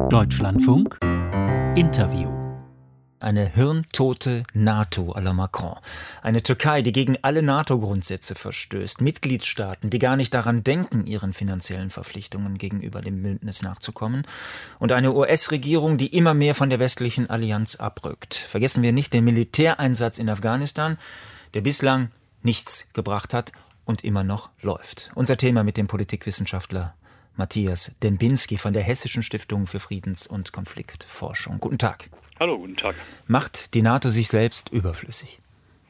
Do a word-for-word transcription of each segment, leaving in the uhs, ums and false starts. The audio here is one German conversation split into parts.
Deutschlandfunk Interview. Eine hirntote NATO à la Macron. Eine Türkei, die gegen alle NATO-Grundsätze verstößt. Mitgliedstaaten, die gar nicht daran denken, ihren finanziellen Verpflichtungen gegenüber dem Bündnis nachzukommen. Und eine U S-Regierung, die immer mehr von der westlichen Allianz abrückt. Vergessen wir nicht den Militäreinsatz in Afghanistan, der bislang nichts gebracht hat und immer noch läuft. Unser Thema mit dem Politikwissenschaftler Matthias Dembinski von der Hessischen Stiftung für Friedens- und Konfliktforschung. Guten Tag. Hallo, guten Tag. Macht die NATO sich selbst überflüssig?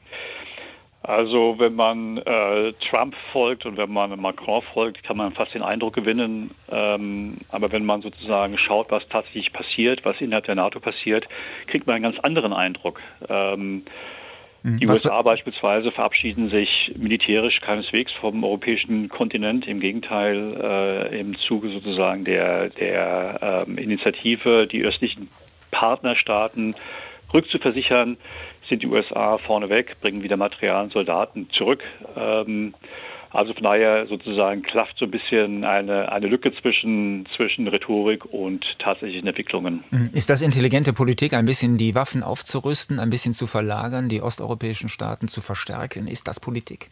Also wenn man äh, Trump folgt und wenn man Macron folgt, kann man fast den Eindruck gewinnen. Ähm, aber wenn man sozusagen schaut, was tatsächlich passiert, was innerhalb der NATO passiert, kriegt man einen ganz anderen Eindruck. Ähm, Die was U S A beispielsweise verabschieden sich militärisch keineswegs vom europäischen Kontinent. Im Gegenteil, äh, im Zuge sozusagen der, der ähm, Initiative, die östlichen Partnerstaaten rückzuversichern, sind die U S A vorneweg, bringen wieder Material und Soldaten zurück. Ähm, also von daher sozusagen klafft so ein bisschen eine, eine Lücke zwischen, zwischen Rhetorik und tatsächlichen Entwicklungen. Ist das intelligente Politik, ein bisschen die Waffen aufzurüsten, ein bisschen zu verlagern, die osteuropäischen Staaten zu verstärken? Ist das Politik?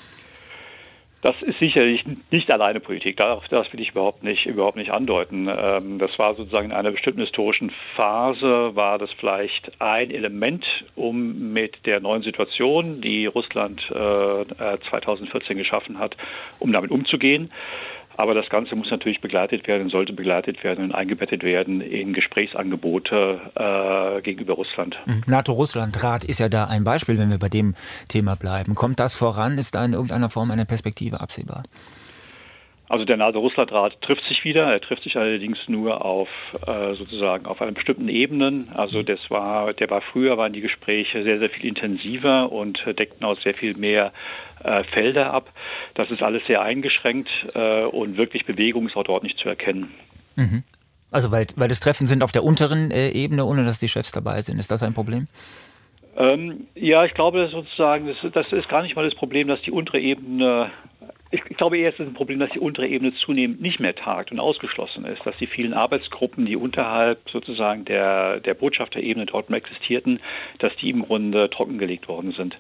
Das ist sicherlich nicht alleine Politik. Das, das will ich überhaupt nicht, überhaupt nicht andeuten. Das war sozusagen in einer bestimmten historischen Phase, war das vielleicht ein Element, um mit der neuen Situation, die Russland zweitausendvierzehn geschaffen hat, um damit umzugehen. Aber das Ganze muss natürlich begleitet werden, sollte begleitet werden und eingebettet werden in Gesprächsangebote äh, gegenüber Russland. NATO-Russland-Rat ist ja da ein Beispiel, wenn wir bei dem Thema bleiben. Kommt das voran? Ist da in irgendeiner Form eine Perspektive absehbar? Also der NATO-Russland-Rat trifft sich wieder. Er trifft sich allerdings nur auf äh, sozusagen auf einer bestimmten Ebene. Also das war, der war früher waren die Gespräche sehr, sehr viel intensiver und deckten auch sehr viel mehr äh, Felder ab. Das ist alles sehr eingeschränkt äh, und wirklich Bewegung ist auch dort nicht zu erkennen. Mhm. Also weil, weil das Treffen sind auf der unteren äh, Ebene, ohne dass die Chefs dabei sind. Ist das ein Problem? Ähm, ja, ich glaube sozusagen, das, das ist gar nicht mal das Problem, dass die untere Ebene Ich glaube eher, es ist ein Problem, dass die untere Ebene zunehmend nicht mehr tagt und ausgeschlossen ist, dass die vielen Arbeitsgruppen, die unterhalb sozusagen der, der Botschafterebene dort mehr existierten, dass die im Grunde trockengelegt worden sind.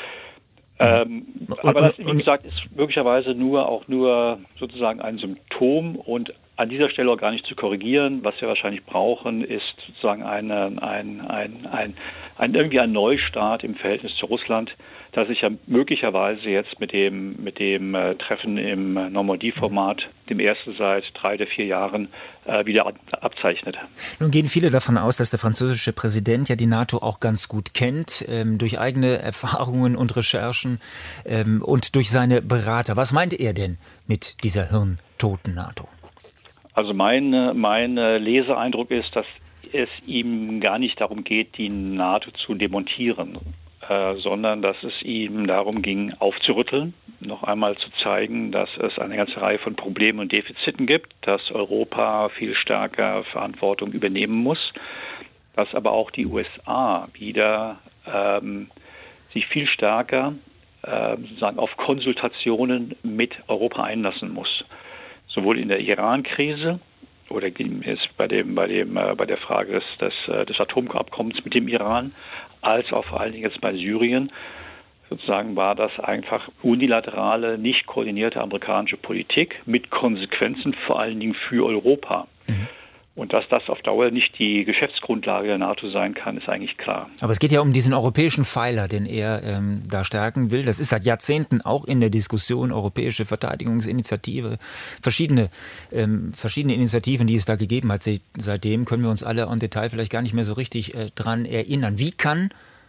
Ähm, aber das, wie gesagt, ist möglicherweise nur auch nur sozusagen ein Symptom und an dieser Stelle auch gar nicht zu korrigieren. Was wir wahrscheinlich brauchen, ist sozusagen eine, ein, ein, ein, ein, irgendwie ein Neustart im Verhältnis zu Russland, das sich ja möglicherweise jetzt mit dem mit dem äh, Treffen im Normandie-Format, dem ersten seit drei oder vier Jahren, äh, wieder ab, abzeichnet. Nun gehen viele davon aus, dass der französische Präsident ja die NATO auch ganz gut kennt, ähm, durch eigene Erfahrungen und Recherchen ähm, und durch seine Berater. Was meint er denn mit dieser hirntoten NATO? Also mein, mein Leseeindruck ist, dass es ihm gar nicht darum geht, die NATO zu demontieren, Äh, sondern dass es ihm darum ging, aufzurütteln, noch einmal zu zeigen, dass es eine ganze Reihe von Problemen und Defiziten gibt, dass Europa viel stärker Verantwortung übernehmen muss, dass aber auch die U S A wieder ähm, sich viel stärker äh, sozusagen auf Konsultationen mit Europa einlassen muss. Sowohl in der Iran-Krise oder jetzt bei dem, bei dem, äh, bei der Frage des, des, des Atomabkommens mit dem Iran, als auch vor allen Dingen jetzt bei Syrien, sozusagen war das einfach unilaterale, nicht koordinierte amerikanische Politik mit Konsequenzen vor allen Dingen für Europa. Mhm. Und dass das auf Dauer nicht die Geschäftsgrundlage der NATO sein kann, ist eigentlich klar. Aber es geht ja um diesen europäischen Pfeiler, den er ähm, da stärken will. Das ist seit Jahrzehnten auch in der Diskussion, europäische Verteidigungsinitiative, verschiedene, ähm, verschiedene Initiativen, die es da gegeben hat. Seitdem können wir uns alle en Detail vielleicht gar nicht mehr so richtig äh, dran erinnern. Wie kann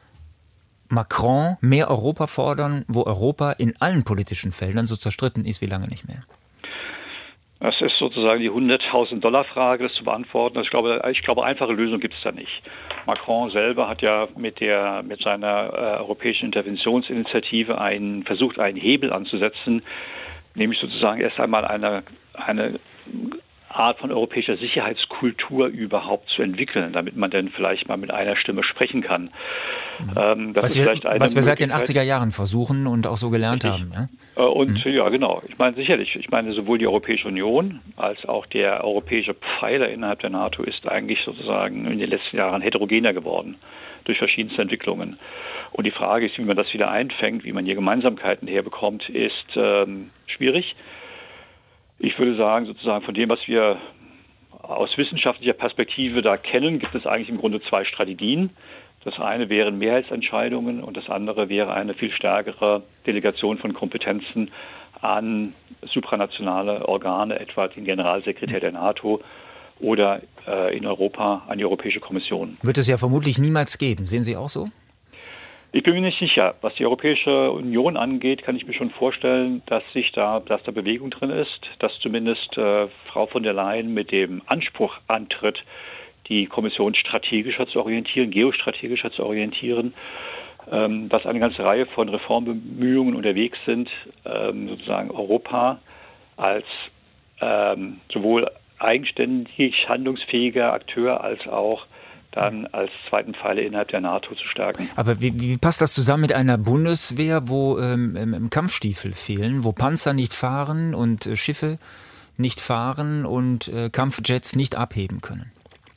Macron mehr Europa fordern, wo Europa in allen politischen Feldern so zerstritten ist wie lange nicht mehr? Das ist sozusagen die hunderttausend-Dollar-Frage, das zu beantworten. Ich glaube, ich glaube, einfache Lösung gibt es da nicht. Macron selber hat ja mit der mit seiner äh, europäischen Interventionsinitiative einen, versucht, einen Hebel anzusetzen, nämlich sozusagen erst einmal eine, eine Art von europäischer Sicherheitskultur überhaupt zu entwickeln, damit man dann vielleicht mal mit einer Stimme sprechen kann. Mhm. Ähm, das was, ist wir, vielleicht eine was wir seit den achtziger Jahren versuchen und auch so gelernt Richtig. haben. Ja? Und mhm. ja, genau. Ich meine sicherlich, ich meine sowohl die Europäische Union als auch der europäische Pfeiler innerhalb der NATO ist eigentlich sozusagen in den letzten Jahren heterogener geworden durch verschiedenste Entwicklungen. Und die Frage ist, wie man das wieder einfängt, wie man hier Gemeinsamkeiten herbekommt, ist ähm, schwierig. Ich würde sagen, sozusagen von dem, was wir aus wissenschaftlicher Perspektive da kennen, gibt es eigentlich im Grunde zwei Strategien. Das eine wären Mehrheitsentscheidungen und das andere wäre eine viel stärkere Delegation von Kompetenzen an supranationale Organe, etwa den Generalsekretär der NATO oder äh, in Europa an die Europäische Kommission. Wird es ja vermutlich niemals geben. Sehen Sie auch so? Ich bin mir nicht sicher. Was die Europäische Union angeht, kann ich mir schon vorstellen, dass sich da, dass da Bewegung drin ist, dass zumindest äh, Frau von der Leyen mit dem Anspruch antritt, die Kommission strategischer zu orientieren, geostrategischer zu orientieren, ähm, dass eine ganze Reihe von Reformbemühungen unterwegs sind, ähm, sozusagen Europa als ähm, sowohl eigenständig handlungsfähiger Akteur als auch dann als zweiten Pfeiler innerhalb der NATO zu stärken. Aber wie, wie passt das zusammen mit einer Bundeswehr, wo ähm, Kampfstiefel fehlen, wo Panzer nicht fahren und äh, Schiffe nicht fahren und äh, Kampfjets nicht abheben können?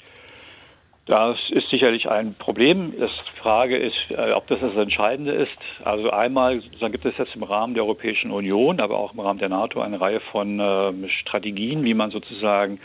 Das ist sicherlich ein Problem. Die Frage ist, äh, ob das das Entscheidende ist. Also einmal sozusagen gibt es jetzt im Rahmen der Europäischen Union, aber auch im Rahmen der NATO eine Reihe von äh, Strategien, wie man sozusagen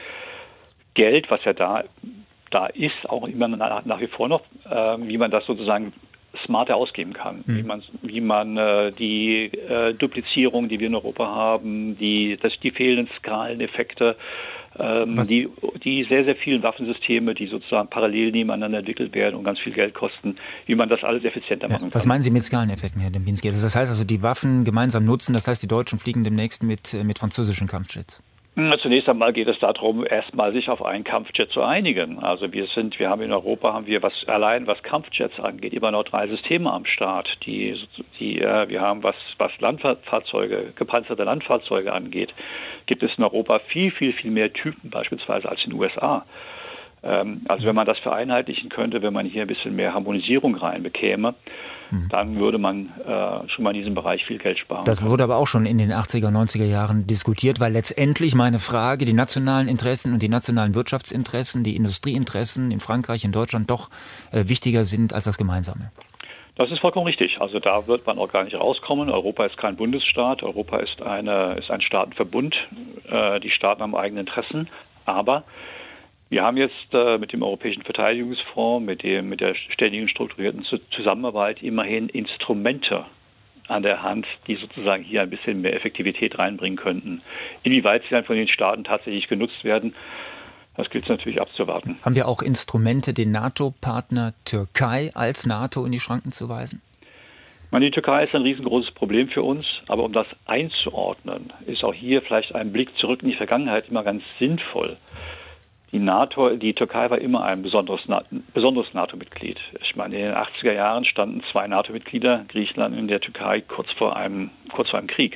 Geld, was ja da da ist, auch immer nach, nach wie vor noch, äh, wie man das sozusagen smarter ausgeben kann. Mhm. Wie man, wie man äh, die äh, Duplizierung, die wir in Europa haben, die, das, die fehlenden Skaleneffekte, ähm, die, die sehr, sehr vielen Waffensysteme, die sozusagen parallel nebeneinander entwickelt werden und ganz viel Geld kosten, wie man das alles effizienter ja, machen kann. Was meinen Sie mit Skaleneffekten, Herr Dembinski? Das heißt also, die Waffen gemeinsam nutzen, das heißt, die Deutschen fliegen demnächst mit, mit französischen Kampfjets? Zunächst einmal geht es darum, erstmal sich auf einen Kampfjet zu einigen. Also wir sind, wir haben in Europa haben wir was allein was Kampfjets angeht, immer noch drei Systeme am Start. Die, die äh, wir haben was was Landfahrzeuge, gepanzerte Landfahrzeuge angeht, gibt es in Europa viel viel viel mehr Typen beispielsweise als in den U S A. Ähm, also wenn man das vereinheitlichen könnte, wenn man hier ein bisschen mehr Harmonisierung reinbekäme, dann würde man äh, schon mal in diesem Bereich viel Geld sparen. Das wurde aber auch schon in den achtziger, neunziger Jahren diskutiert, weil letztendlich meine Frage, die nationalen Interessen und die nationalen Wirtschaftsinteressen, die Industrieinteressen in Frankreich, in Deutschland doch äh, wichtiger sind als das Gemeinsame. Das ist vollkommen richtig. Also da wird man auch gar nicht rauskommen. Europa ist kein Bundesstaat. Europa ist, eine, ist ein Staatenverbund. Äh, die Staaten haben eigene Interessen. Aber wir haben jetzt äh, mit dem Europäischen Verteidigungsfonds, mit dem mit der ständigen strukturierten Zusammenarbeit immerhin Instrumente an der Hand, die sozusagen hier ein bisschen mehr Effektivität reinbringen könnten. Inwieweit sie dann von den Staaten tatsächlich genutzt werden, das gilt es natürlich abzuwarten. Haben wir auch Instrumente, den NATO-Partner Türkei als NATO in die Schranken zu weisen? Ich meine, die Türkei ist ein riesengroßes Problem für uns, aber um das einzuordnen, ist auch hier vielleicht ein Blick zurück in die Vergangenheit immer ganz sinnvoll. Die NATO, die Türkei war immer ein besonderes, besonderes NATO-Mitglied. Ich meine, in den achtziger Jahren standen zwei NATO-Mitglieder, Griechenland und der Türkei, kurz vor einem, kurz vor einem Krieg.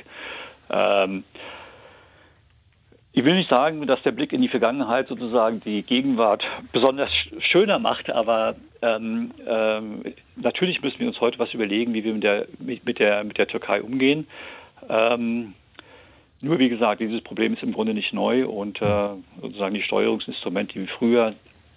Ähm, ich will nicht sagen, dass der Blick in die Vergangenheit sozusagen die Gegenwart besonders schöner macht, aber ähm, ähm, natürlich müssen wir uns heute was überlegen, wie wir mit der, mit, mit der, mit der Türkei umgehen. Ähm, Nur wie gesagt, dieses Problem ist im Grunde nicht neu und äh, sozusagen die Steuerungsinstrumente, die früher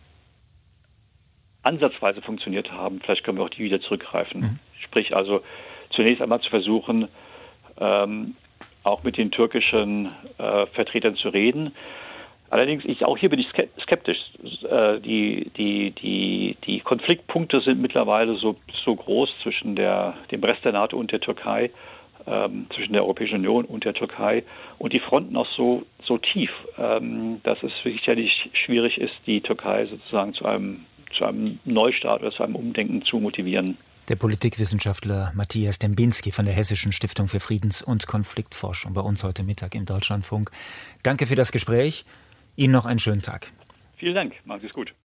ansatzweise funktioniert haben, vielleicht können wir auch die wieder zurückgreifen. Mhm. Sprich also zunächst einmal zu versuchen, ähm, auch mit den türkischen äh, Vertretern zu reden. Allerdings, ich, auch hier bin ich skeptisch. Äh, die, die, die, die Konfliktpunkte sind mittlerweile so, so groß zwischen der, dem Rest der NATO und der Türkei, Ähm, zwischen der Europäischen Union und der Türkei und die Fronten auch so, so tief, ähm, dass es sicherlich schwierig ist, die Türkei sozusagen zu einem, zu einem Neustart oder zu einem Umdenken zu motivieren. Der Politikwissenschaftler Matthias Dembinski von der Hessischen Stiftung für Friedens- und Konfliktforschung bei uns heute Mittag im Deutschlandfunk. Danke für das Gespräch. Ihnen noch einen schönen Tag. Vielen Dank. Machen Sie es gut.